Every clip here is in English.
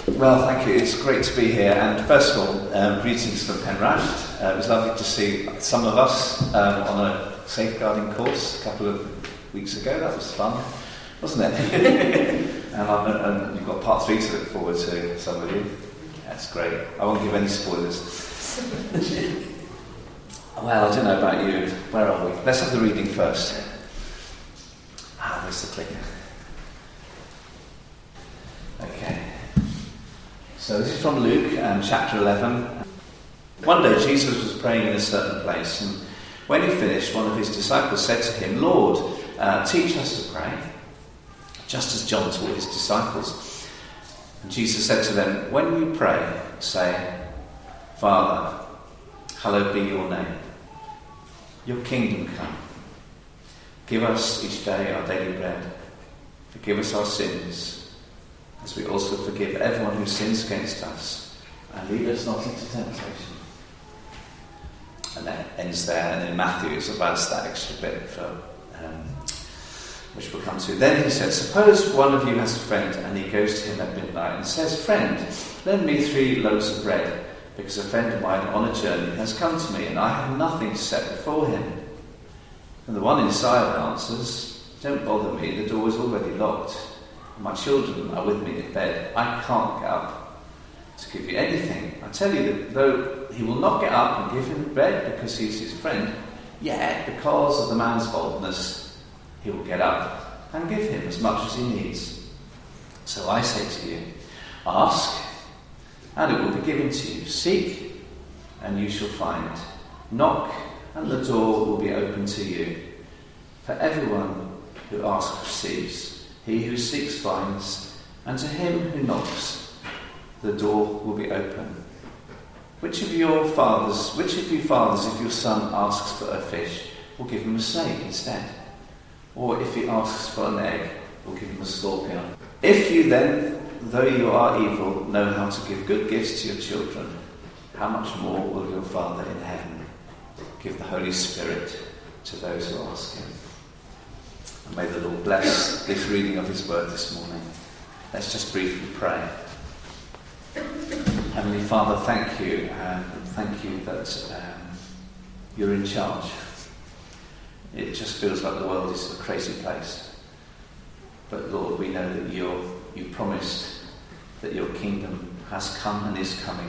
Well, thank you. It's great to be here. And first of all, greetings from Penrashd. It was lovely to see some of us on a safeguarding course a couple of weeks ago. That was fun, wasn't it? and you've got part 3 to look forward to, some of you. That's great. I won't give any spoilers. Well, I don't know about you. Where are we? Let's have the reading first. Where's the clicker? Okay. So this is from Luke, chapter 11. One day Jesus was praying in a certain place, and when he finished, one of his disciples said to him, "Lord, teach us to pray, just as John taught his disciples." And Jesus said to them, "When you pray, say, 'Father, hallowed be your name. Your kingdom come. Give us each day our daily bread. Forgive us our sins, as we also forgive everyone who sins against us. And lead us not into temptation.'" And that ends there. And in Matthew it adds that extra bit for which we'll come to. Then he said, "Suppose one of you has a friend, and he goes to him at midnight and says, 'Friend, lend me 3 loaves of bread, because a friend of mine on a journey has come to me, and I have nothing to set before him.' And the one inside answers, 'Don't bother me, the door is already locked. My children are with me in bed. I can't get up to give you anything. I tell you that though he will not get up and give him bread because he's his friend, yet because of the man's boldness, he will get up and give him as much as he needs. So I say to you, ask, and it will be given to you. Seek, and you shall find. Knock, and the door will be open to you. For everyone who asks receives. He who seeks finds, and to him who knocks, the door will be open. Which of you fathers, if your son asks for a fish, will give him a snake instead? Or if he asks for an egg, will give him a scorpion? If you then, though you are evil, know how to give good gifts to your children, how much more will your Father in heaven give the Holy Spirit to those who ask him?" And may the Lord bless this reading of his word this morning. Let's just briefly pray. Heavenly Father, thank you, and thank you that you're in charge. It just feels like the world is a crazy place. But Lord, we know that you've promised that your kingdom has come and is coming.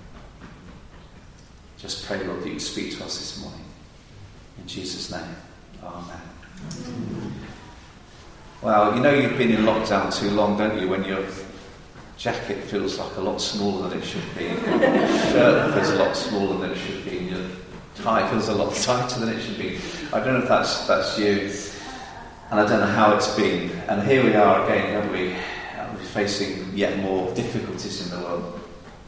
Just pray, Lord, that you'd speak to us this morning. In Jesus' name, amen. Well, you know you've been in lockdown too long, don't you, when your jacket feels like a lot smaller than it should be, your shirt feels a lot smaller than it should be, and your tie feels a lot tighter than it should be. I don't know if that's you, and I don't know how it's been. And here we are again, haven't we? We're facing yet more difficulties in the world.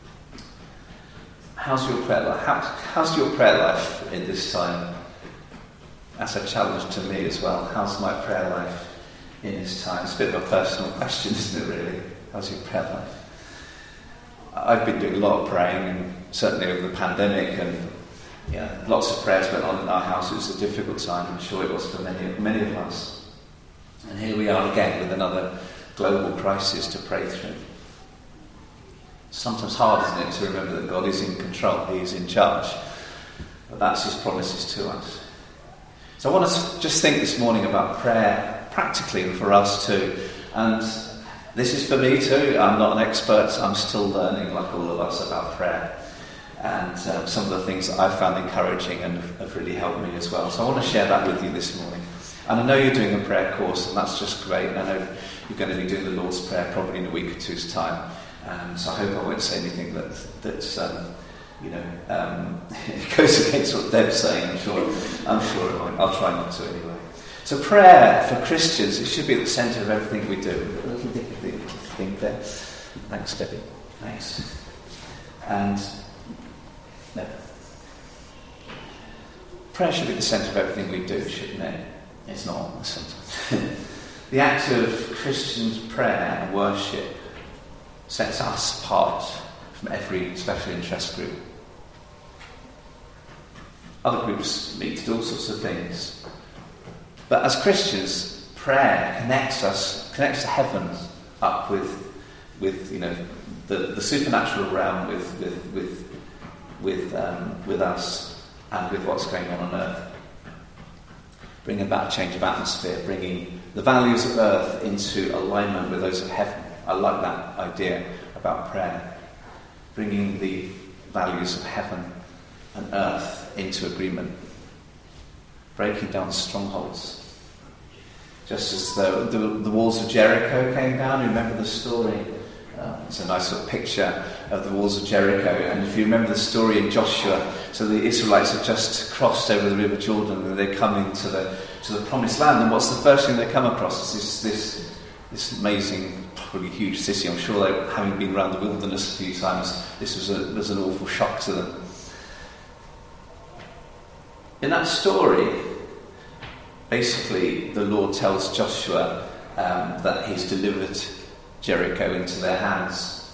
How's your prayer life? How's your prayer life in this time? That's a challenge to me as well. How's my prayer life in this time? It's a bit of a personal question, isn't it, really? How's your prayer life? I've been doing a lot of praying, and certainly over the pandemic, and lots of prayers went on in our house. It was a difficult time, I'm sure it was for many of us. And here we are again with another global crisis to pray through. Sometimes hard, isn't it, to remember that God is in control, he is in charge. But that's his promises to us. So I want to just think this morning about prayer practically and for us too. And this is for me too. I'm not an expert. I'm still learning, like all of us, about prayer. And some of the things that I've found encouraging and have really helped me as well. So I want to share that with you this morning. And I know you're doing a prayer course, and that's just great. I know you're going to be doing the Lord's Prayer probably in a week or two's time. So I hope I won't say anything that's it goes against what Deb's saying. I'm sure it won't. I'll try not to anyway. So prayer for Christians, it should be at the centre of everything we do. A little thing there. Thanks, Debbie. Thanks. And no. Prayer should be at the centre of everything we do, shouldn't it? It's not sometimes. The act of Christians' prayer and worship sets us apart from every special interest group. Other groups meet to do all sorts of things. But as Christians, prayer connects the heavens up with the supernatural realm with us and with what's going on earth. Bringing about a change of atmosphere, bringing the values of earth into alignment with those of heaven. I like that idea about prayer. Bringing the values of heaven and earth into agreement. Breaking down strongholds. Just as the walls of Jericho came down, you remember the story? It's a nice little picture of the walls of Jericho. And if you remember the story in Joshua, so the Israelites have just crossed over the River Jordan and they come into the promised land. And what's the first thing they come across? Is this amazing, probably huge city. I'm sure they, having been around the wilderness a few times, this was an awful shock to them. In that story, basically the Lord tells Joshua that he's delivered Jericho into their hands.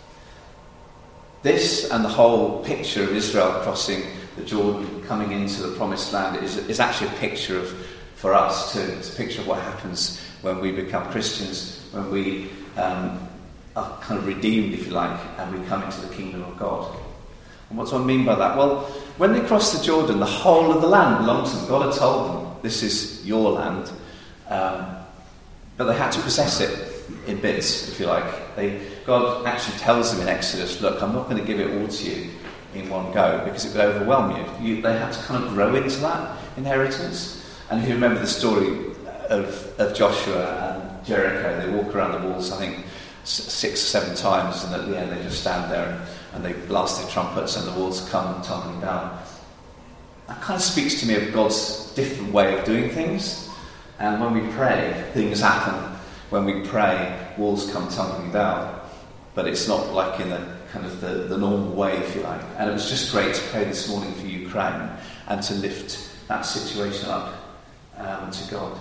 This and the whole picture of Israel crossing the Jordan, coming into the promised land, is actually a picture for us too. It's a picture of what happens when we become Christians, when we are kind of redeemed, if you like, and we come into the kingdom of God. And what do I mean by that? Well, when they crossed the Jordan, the whole of the land belonged to them. God had told them, this is your land, but they had to possess it in bits, if you like. God actually tells them in Exodus, look, I'm not going to give it all to you in one go because it would overwhelm you. They had to kind of grow into that inheritance. And if you remember the story of Joshua and Jericho, they walk around the walls, I think, 6 or 7 times, and at the end they just stand there and they blast their trumpets and the walls come tumbling down. That kind of speaks to me of God's different way of doing things. And when we pray, things happen. When we pray, walls come tumbling down. But it's not like in a kind of the normal way, if you like. And it was just great to pray this morning for Ukraine and to lift that situation up to God.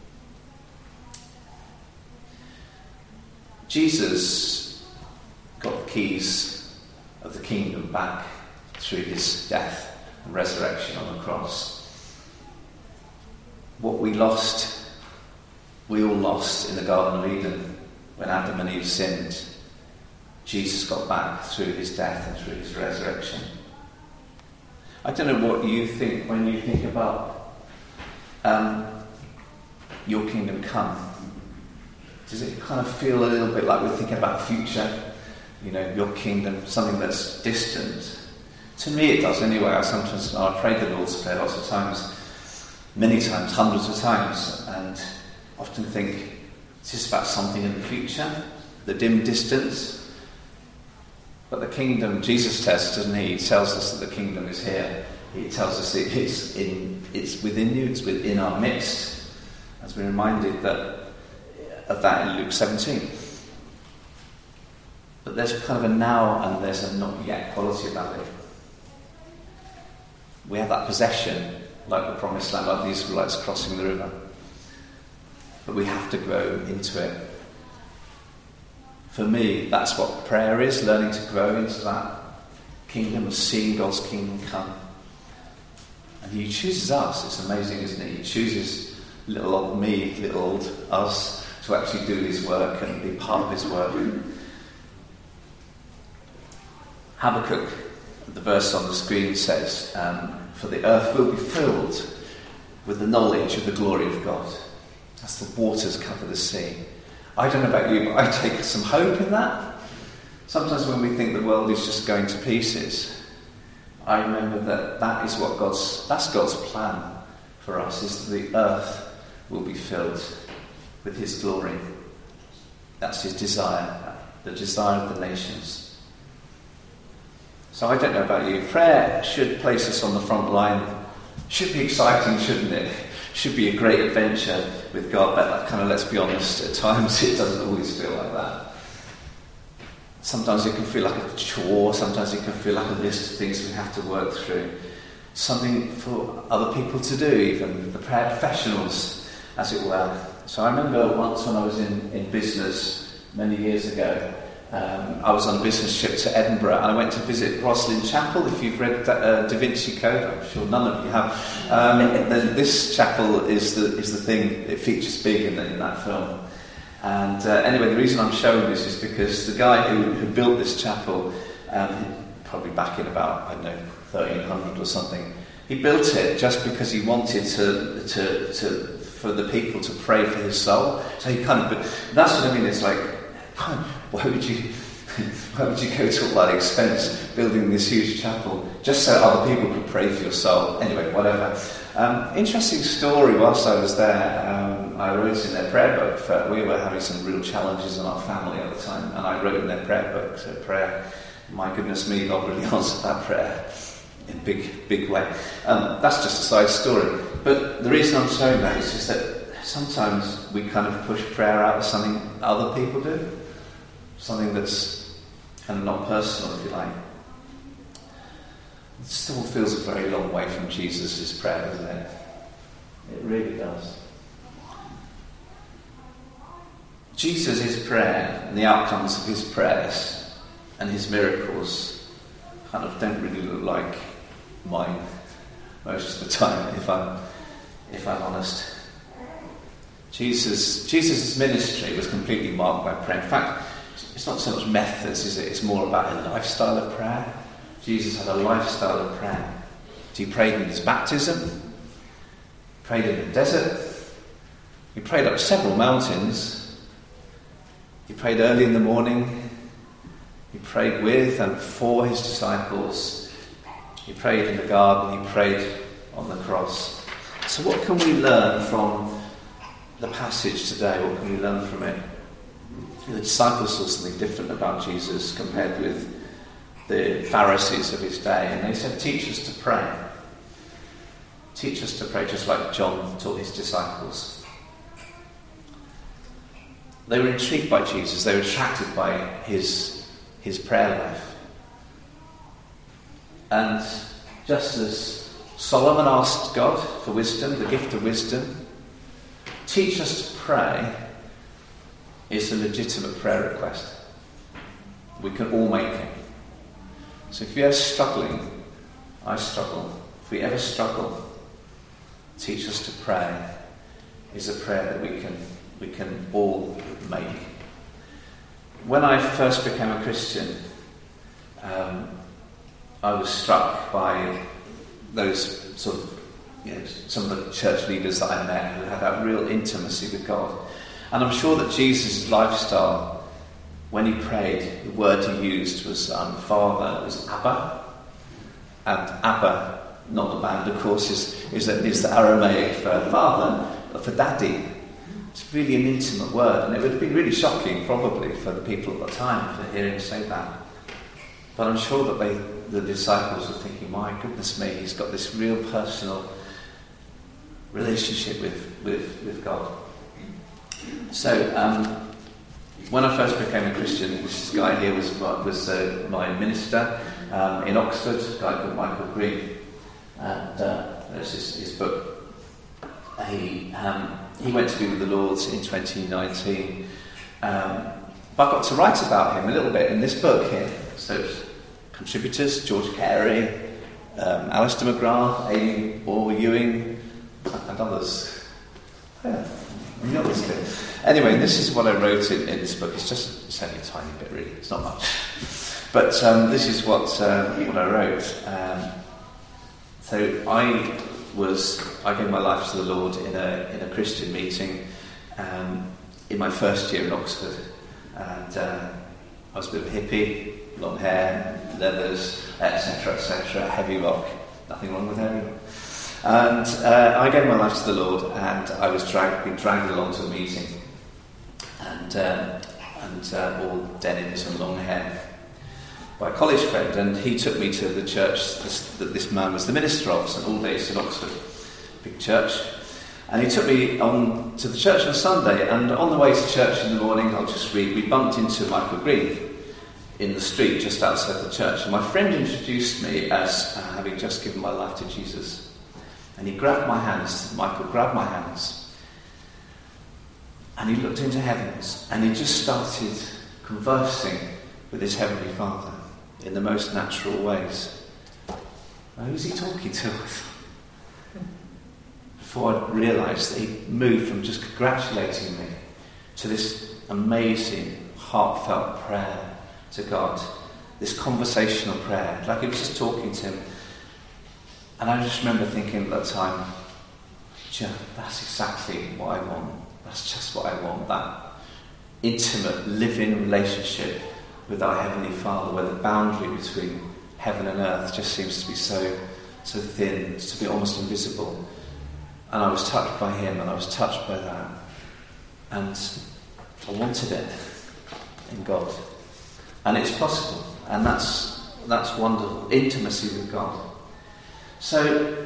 Jesus got the keys of the kingdom back through his death and resurrection on the cross. What we lost, we all lost in the Garden of Eden when Adam and Eve sinned. Jesus got back through his death and through his resurrection. I don't know what you think when you think about your kingdom come. Does it kind of feel a little bit like we're thinking about the future? You know, your kingdom, something that's distant. To me it does anyway. I prayed the Lord's Prayer lots of times, many times, hundreds of times, and often think, it's just about something in the future, the dim distance. But the kingdom, Jesus tells, doesn't he? He tells us that the kingdom is here. He tells us it's within you, it's within our midst. As we're reminded of that in Luke 17. But there's kind of a now and there's a not yet quality about it. We have that possession, like the promised land, like the Israelites crossing the river. But we have to grow into it. For me, that's what prayer is, learning to grow into that kingdom of seeing God's kingdom come. And he chooses us. It's amazing, isn't it? He chooses little old me, little old us, to actually do his work and be part of his work. Habakkuk, the verse on the screen says, for the earth will be filled with the knowledge of the glory of God. As the waters cover the sea. I don't know about you, but I take some hope in that. Sometimes when we think the world is just going to pieces, I remember that is what that's God's plan for us, is that the earth will be filled with his glory. That's his desire, the desire of the nations. So I don't know about you, prayer should place us on the front line. Should be exciting, shouldn't it? Should be a great adventure with God, but kind of, let's be honest, at times it doesn't always feel like that. Sometimes it can feel like a chore, sometimes it can feel like a list of things we have to work through. Something for other people to do, even the prayer professionals, as it were. So I remember once when I was in business many years ago, I was on a business trip to Edinburgh and I went to visit Rosslyn Chapel. If you've read Da Vinci Code, I'm sure none of you have, then this chapel is the thing. It features big in that film. And anyway, the reason I'm showing this is because the guy who built this chapel, probably back in about, 1300 or something, he built it just because he wanted for the people to pray for his soul. So he that's what I mean. It's like, why would you go to all that expense building this huge chapel just so other people could pray for your soul? Anyway, whatever. Interesting story. Whilst I was there, I wrote in their prayer book. We were having some real challenges in our family at the time, and I wrote in their prayer book. So prayer, my goodness me, God really answered that prayer in a big way. That's just a side story. But the reason I'm showing that is just that sometimes we kind of push prayer out as something other people do, something that's kind of not personal, if you like. It still feels a very long way from Jesus' prayer, doesn't it? It really does. Jesus' prayer and the outcomes of his prayers and his miracles kind of don't really look like mine most of the time, if I'm honest. Jesus' ministry was completely marked by prayer. In fact, it's not so much methods, is it? It's more about a lifestyle of prayer. Jesus had a lifestyle of prayer. He prayed in his baptism, prayed in the desert, he prayed up several mountains, he prayed early in the morning, he prayed with and for his disciples, he prayed in the garden, he prayed on the cross. So what can we learn from the passage today? What can we learn from it? The disciples saw something different about Jesus compared with the Pharisees of his day, and they said, teach us to pray. Teach us to pray, just like John taught his disciples. They were intrigued by Jesus. They were attracted by his prayer life. And just as Solomon asked God for wisdom, the gift of wisdom, teach us to pray is a legitimate prayer request. We can all make it. So if you're ever struggling, I struggle. If we ever struggle, teach us to pray is a prayer that we can all make. When I first became a Christian, I was struck by those sort of, some of the church leaders that I met who had that real intimacy with God. And I'm sure that Jesus' lifestyle, when he prayed, the word he used was Father, was Abba. And Abba, not the band, of course, is the Aramaic for father, for daddy. It's really an intimate word, and it would have been really shocking, probably, for the people at the time to hear him say that. But I'm sure that the disciples were thinking, my goodness me, he's got this real personal relationship with God. So, when I first became a Christian, this guy here was my minister in Oxford, a guy called Michael Green. And there's his book. He went to be with the Lord in 2019. But I got to write about him a little bit in this book here. So, contributors, George Carey, Alistair McGrath, Amy Orr Ewing, and others. Yeah. Anyway, this is what I wrote in this book. It's only a tiny bit, really. It's not much. But this is what I wrote. So I gave my life to the Lord in a Christian meeting in my first year in Oxford, and I was a bit of a hippie, long hair, leathers, etc., heavy rock. Nothing wrong with heavy rock. And I gave my life to the Lord, and I was being dragged along to a meeting, and all denims and long hair, by a college friend, and he took me to the church that this man was the minister of, St Aldate's in Oxford, big church, and he took me on to the church on Sunday, and on the way to church in the morning, I'll just read, we bumped into Michael Green in the street just outside the church, and my friend introduced me as having just given my life to Jesus. And he grabbed my hands, Michael grabbed my hands, and he looked into heavens, and he just started conversing with his Heavenly Father in the most natural ways. Now, who's he talking to? Before I realised that he moved from just congratulating me to this amazing, heartfelt prayer to God. This conversational prayer, like he was just talking to him. And I just remember thinking at that time, that's exactly what I want. That's just what I want. That intimate, living relationship with our Heavenly Father, where the boundary between heaven and earth just seems to be so thin, to be almost invisible. And I was touched by him, and I was touched by that. And I wanted it in God. And it's possible. And that's wonderful. Intimacy with God. So,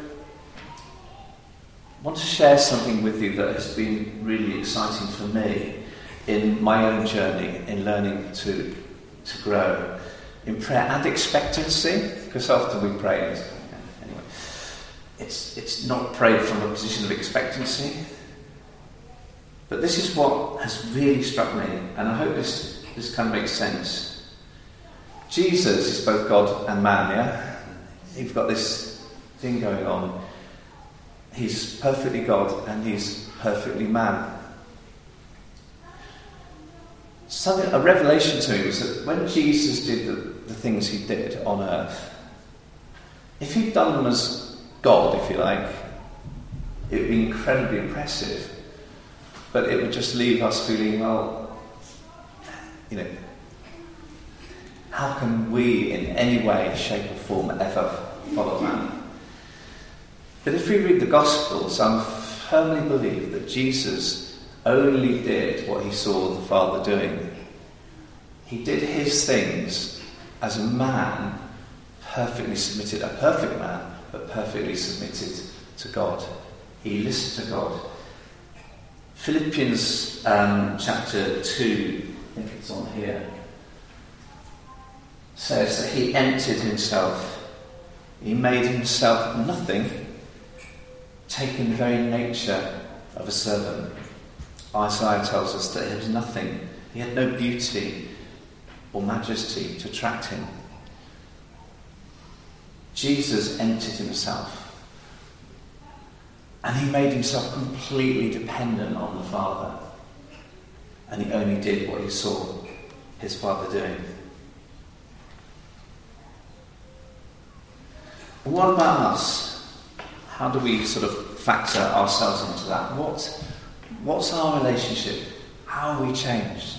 I want to share something with you that has been really exciting for me in my own journey in learning to grow in prayer and expectancy, because often we pray anyway. It's not prayed from a position of expectancy, but this is what has really struck me, and I hope this kind of makes sense. Jesus is both God and man, yeah? You've got this thing going on. He's perfectly God and he's perfectly man. A revelation to me was that when Jesus did the things he did on earth, if he'd done them as God, if you like, it would be incredibly impressive. But it would just leave us feeling, well, how can we in any way, shape or form ever follow man? But if we read the Gospels, I firmly believe that Jesus only did what he saw the Father doing. He did his things as a man, perfectly submitted, a perfect man, but perfectly submitted to God. He listened to God. Philippians chapter 2, I think it's on here, says that he emptied himself. He made himself nothing, taking the very nature of a servant. Isaiah tells us that he was nothing. He had no beauty or majesty to attract him. Jesus emptied himself. And he made himself completely dependent on the Father. And he only did what he saw his Father doing. What about us? How do we sort of factor ourselves into that? What's our relationship? How are we changed?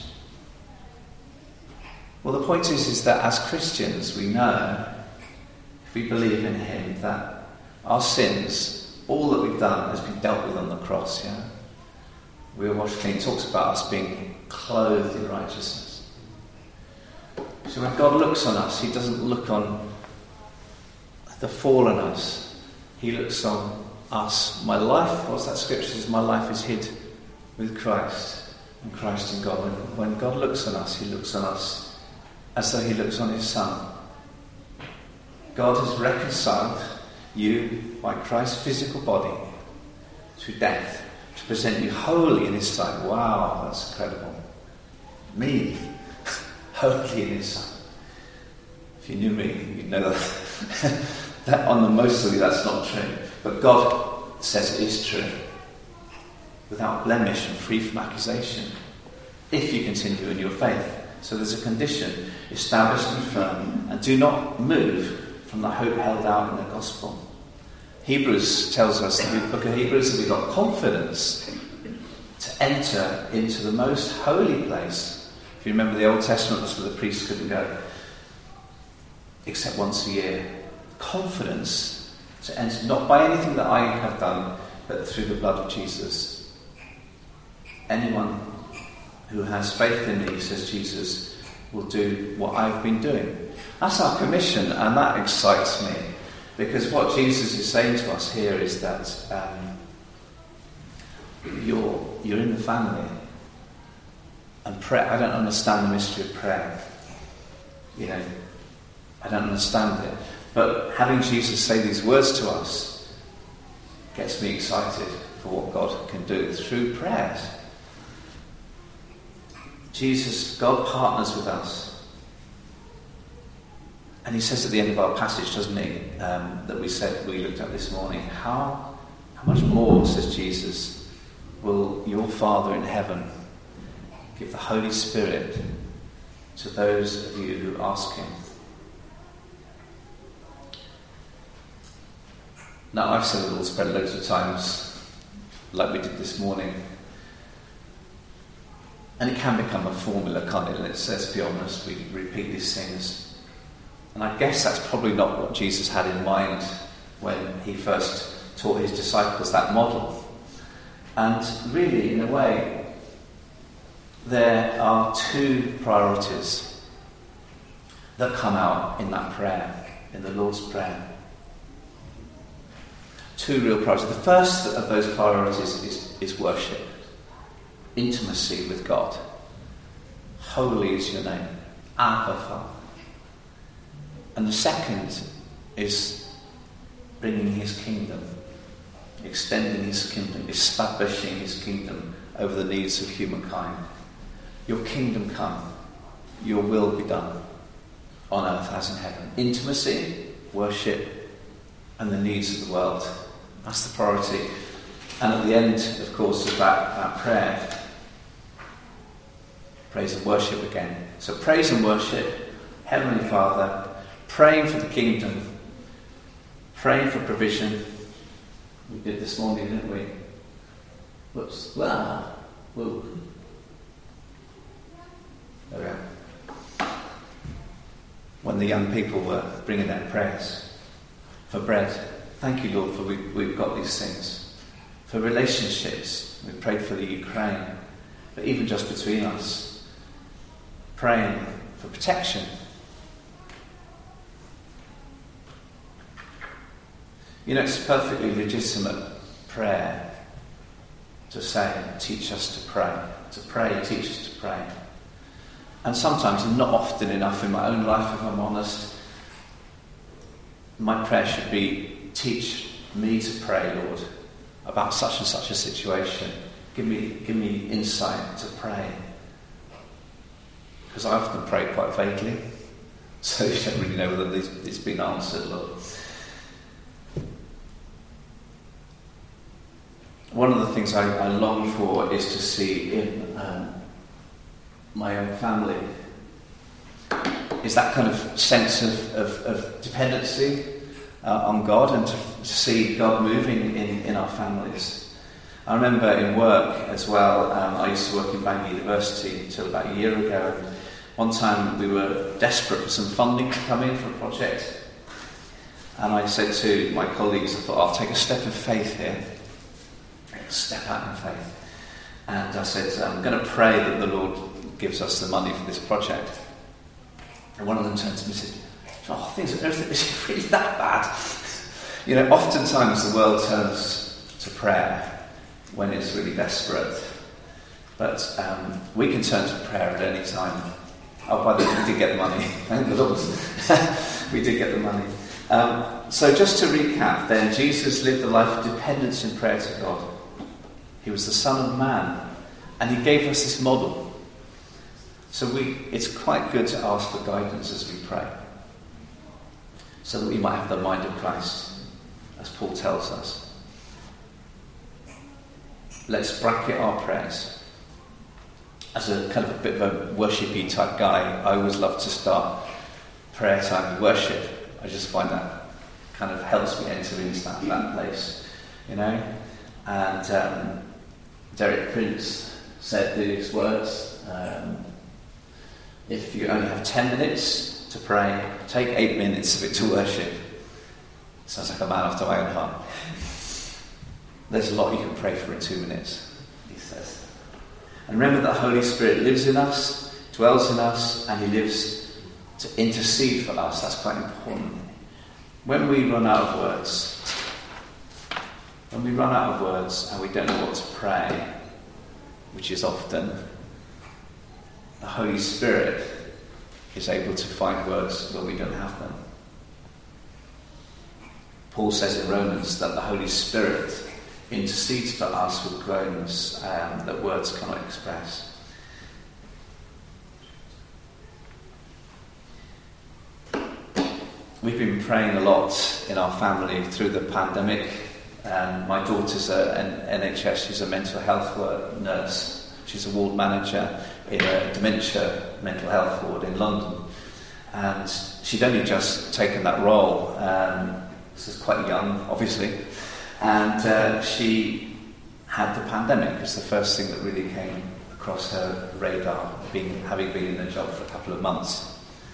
Well, the point is that as Christians, we know, if we believe in him, that our sins, all that we've done, has been dealt with on the cross, yeah? We are washed clean. It talks about us being clothed in righteousness. So when God looks on us, he doesn't look on the fallen us. He looks on us. My life, what's that scripture says? My life is hid with Christ, and Christ in God. When God looks on us, he looks on us as though he looks on his Son. God has reconciled you by Christ's physical body through death to present you holy in his sight. Wow, that's incredible. Me, holy in his sight. If you knew me, you'd know that on the most of you, that's not true. But God says it is true. Without blemish and free from accusation, if you continue in your faith. So there's a condition, established and firm, and do not move from the hope held out in the gospel. Hebrews tells us, the book of Hebrews, that we've got confidence to enter into the most holy place. If you remember the Old Testament, that's where the priests couldn't go, except once a year. Confidence to enter, not by anything that I have done, but through the blood of Jesus. Anyone who has faith in me, says Jesus, will do what I've been doing. That's our commission, and that excites me, because what Jesus is saying to us here is that you're in the family, and prayer. I don't understand the mystery of prayer. I don't understand it, but having Jesus say these words to us gets me excited for what God can do through prayers. God partners with us. And he says at the end of our passage, doesn't he, that we looked at this morning, how much more, says Jesus, will your Father in heaven give the Holy Spirit to those of you who ask him. Now, I've said the Lord's Prayer loads of times, like we did this morning. And it can become a formula, can't it? Let's be honest, we repeat these things. And I guess that's probably not what Jesus had in mind when he first taught his disciples that model. And really, in a way, there are two priorities that come out in that prayer, in the Lord's Prayer. Two real priorities. The first of those priorities is worship, intimacy with God. Holy is your name, Abba Father. And the second is bringing his kingdom, extending his kingdom, establishing his kingdom over the needs of humankind. Your kingdom come, your will be done on earth as in heaven. Intimacy, worship, and the needs of the world. That's the priority. And at the end, of course, of that prayer, praise and worship again. So praise and worship, Heavenly Father, praying for the kingdom, praying for provision. We did this morning, didn't we? Whoops. Wow. Whoa. There we are. When the young people were bringing their prayers for bread. Thank you, Lord, for we've got these things. For relationships, we prayed for the Ukraine. But even just between us, praying for protection. You know, it's a perfectly legitimate prayer to say, teach us to pray. To pray, teach us to pray. And sometimes, and not often enough in my own life, if I'm honest, my prayer should be, teach me to pray, Lord, about such and such a situation. Give me insight to pray. Because I often pray quite vaguely, so you don't really know whether it's been answered, Lord. One of the things I long for is to see in my own family is that kind of sense of dependency on God, and to see God moving in our families. I remember in work as well, I used to work in Bangor University until about a year ago, and one time we were desperate for some funding to come in for a project, and I said to my colleagues, I thought, I'll take a step of faith here, step out in faith. And I said, I'm going to pray that the Lord gives us the money for this project. And one of them turned to me and said, oh, is it really that bad? You know, oftentimes the world turns to prayer when it's really desperate. But we can turn to prayer at any time. Oh, by the way, we did get the money. Thank the Lord. We did get the money. So just to recap then, Jesus lived a life of dependence in prayer to God. He was the Son of Man, and he gave us this model. So it's quite good to ask for guidance as we pray, so that we might have the mind of Christ, as Paul tells us. Let's bracket our prayers. As a kind of a bit of a worshipy type guy, I always love to start prayer time with worship. I just find that kind of helps me enter into that place, you know. And Derek Prince said these words, if you only have 10 minutes to pray, take 8 minutes of it to worship. Sounds like a man after my own heart. There's a lot you can pray for in 2 minutes, he says. And remember that the Holy Spirit lives in us, dwells in us, and he lives to intercede for us. That's quite important. When we run out of words, and we don't know what to pray, which is often, the Holy Spirit is able to find words where we don't have them. Paul says in Romans that the Holy Spirit intercedes for us with groans that words cannot express. We've been praying a lot in our family through the pandemic. My daughter's an NHS, she's a mental health nurse. She's a ward manager. in a dementia mental health ward in London. And she'd only just taken that role. This was quite young, obviously. And she had the pandemic. It was the first thing that really came across her radar, having been in the job for a couple of months.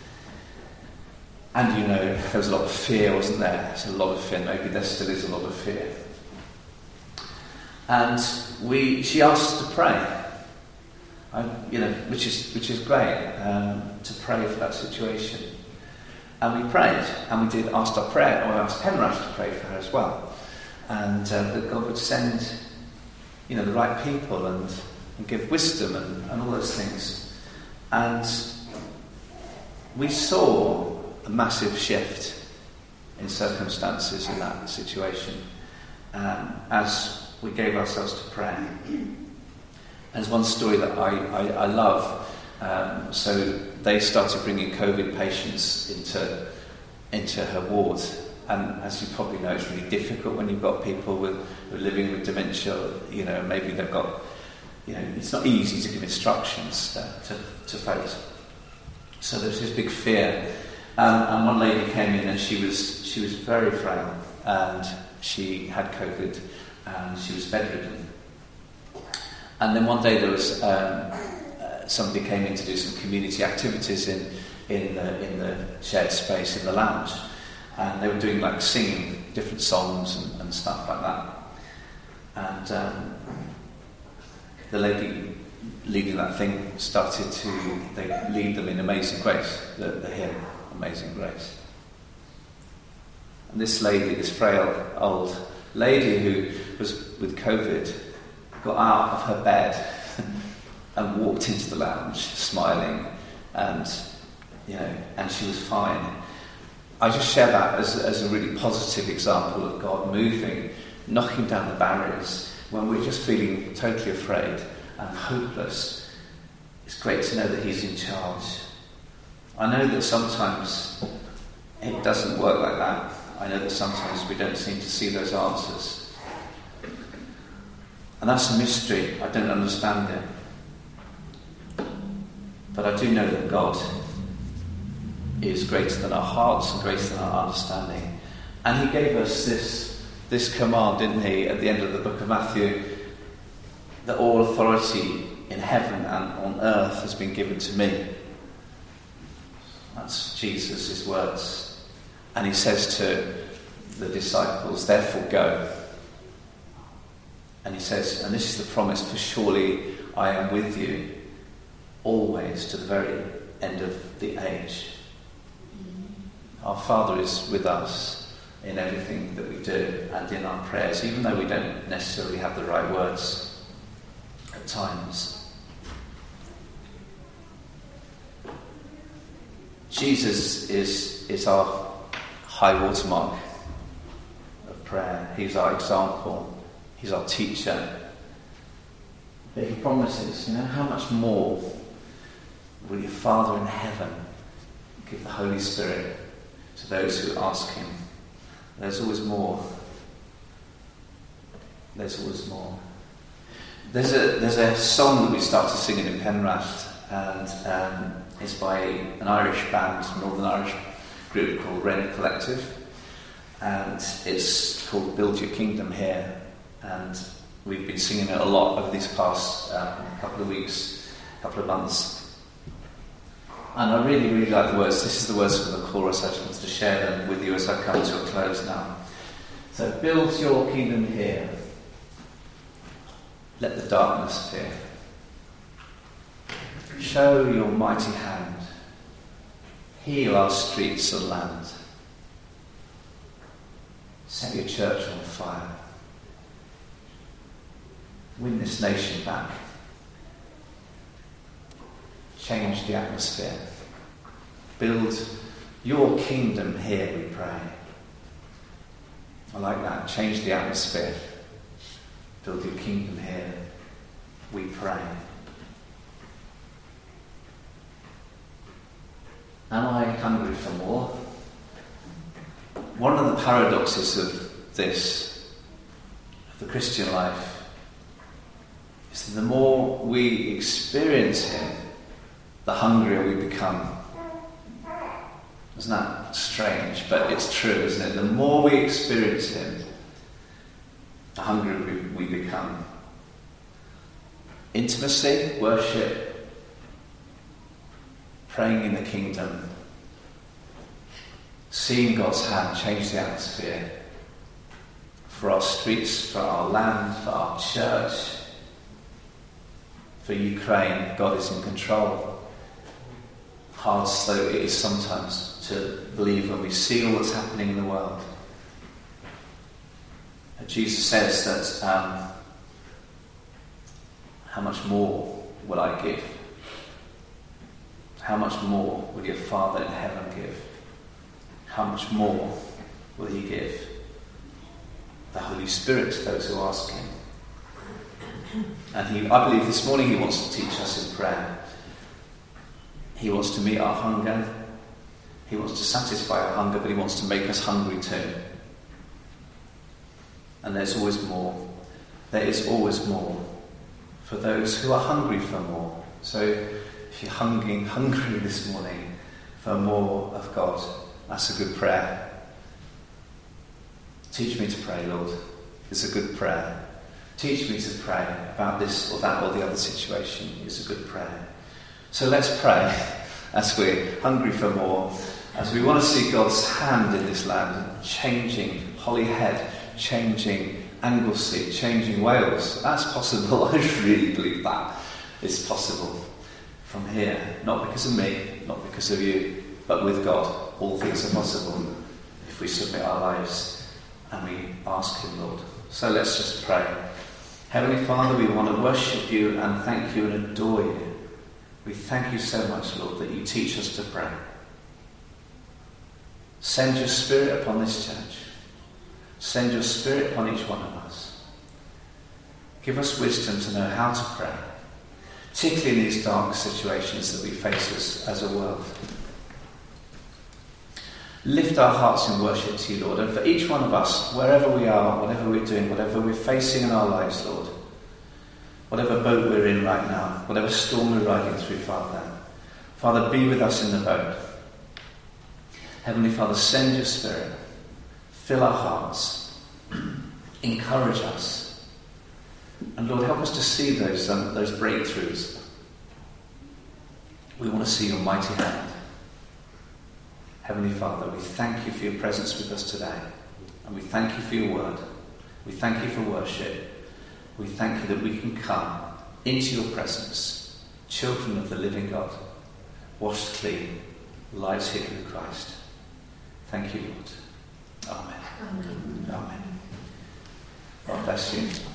And there was a lot of fear, wasn't there? There's a lot of fear. Maybe there still is a lot of fear. And she asked us to pray, which is great, to pray for that situation. And we prayed, and we asked Penrith to pray for her as well, and that God would send, the right people and give wisdom and all those things. And we saw a massive shift in circumstances in that situation as we gave ourselves to prayer. And there's one story that I love. So they started bringing COVID patients into her ward, and as you probably know, it's really difficult when you've got people who are living with dementia. Maybe they've got, it's not easy to give instructions to folks. So there's this big fear. And one lady came in, and she was very frail, and she had COVID, and she was bedridden. And then one day there was somebody came in to do some community activities in the shared space in the lounge, and they were doing singing different songs and stuff like that. And the lady leading that thing they lead them in Amazing Grace, the hymn Amazing Grace. And this frail old lady who was with COVID got out of her bed and walked into the lounge smiling, and she was fine. I just share that as a really positive example of God moving, knocking down the barriers when we're just feeling totally afraid and hopeless. It's great to know that He's in charge. I know that sometimes it doesn't work like that. I know that sometimes we don't seem to see those answers. And that's a mystery. I don't understand it. But I do know that God is greater than our hearts and greater than our understanding. And He gave us this command, didn't He, at the end of the book of Matthew, that all authority in heaven and on earth has been given to me. That's Jesus' words. And He says to the disciples, therefore go. And He says, and this is the promise, for surely I am with you always to the very end of the age. Our Father is with us in everything that we do and in our prayers, even though we don't necessarily have the right words at times. Jesus is our high watermark of prayer. He's our example. He's our teacher. But He promises, how much more will your Father in heaven give the Holy Spirit to those who ask Him? There's always more. There's always more. There's a song that we started singing in Penrith, and it's by an Irish band, Northern Irish group called Wren Collective, and it's called Build Your Kingdom Here, and we've been singing it a lot over these past couple of weeks, couple of months. And I really, really like the words. This is the words from the chorus. I just wanted to share them with you as I come to a close now. So, build your kingdom here. Let the darkness fear. Show your mighty hand. Heal our streets and land. Set your church on fire. Win this nation back. Change the atmosphere. Build your kingdom here, we pray. I like that. Change the atmosphere. Build your kingdom here, we pray. Am I hungry for more? One of the paradoxes of the Christian life, is that the more we experience Him, the hungrier we become. Isn't that strange? But it's true, isn't it? The more we experience him, the hungrier we become. Intimacy, worship, praying in the kingdom, seeing God's hand change the atmosphere for our streets, for our land, for our church, for Ukraine. God is in control. Hard, slow it is sometimes to believe when we see all that's happening in the world. And Jesus says that how much more will I give? How much more will your Father in heaven give? How much more will he give? The Holy Spirit to those who ask him. And I believe this morning he wants to teach us in prayer. He wants to meet our hunger. He wants to satisfy our hunger, but he wants to make us hungry too. And there's always more. There is always more for those who are hungry for more. So if you're hungry this morning for more of God, that's a good prayer. Teach me to pray, Lord. It's a good prayer. Teach me to pray about this or that or the other situation. It's a good prayer. So let's pray as we're hungry for more, as we want to see God's hand in this land, changing Holyhead, changing Anglesey, changing Wales. That's possible. I really believe that it's possible from here. Not because of me, not because of you, but with God. All things are possible if we submit our lives and we ask him, Lord. So let's just pray. Heavenly Father, we want to worship you and thank you and adore you. We thank you so much, Lord, that you teach us to pray. Send your Spirit upon this church. Send your Spirit upon each one of us. Give us wisdom to know how to pray, particularly in these dark situations that we face as a world. Lift our hearts in worship to you, Lord, and for each one of us, wherever we are, whatever we're doing, whatever we're facing in our lives, Lord, whatever boat we're in right now, whatever storm we're riding through, Father, be with us in the boat. Heavenly Father, send your Spirit, fill our hearts, encourage us, and Lord, help us to see those breakthroughs. We want to see your mighty hand. Heavenly Father, we thank you for your presence with us today, and we thank you for your word. We thank you for worship. We thank you that we can come into your presence, children of the living God, washed clean, lives hidden in Christ. Thank you, Lord. Amen. Amen. God bless you.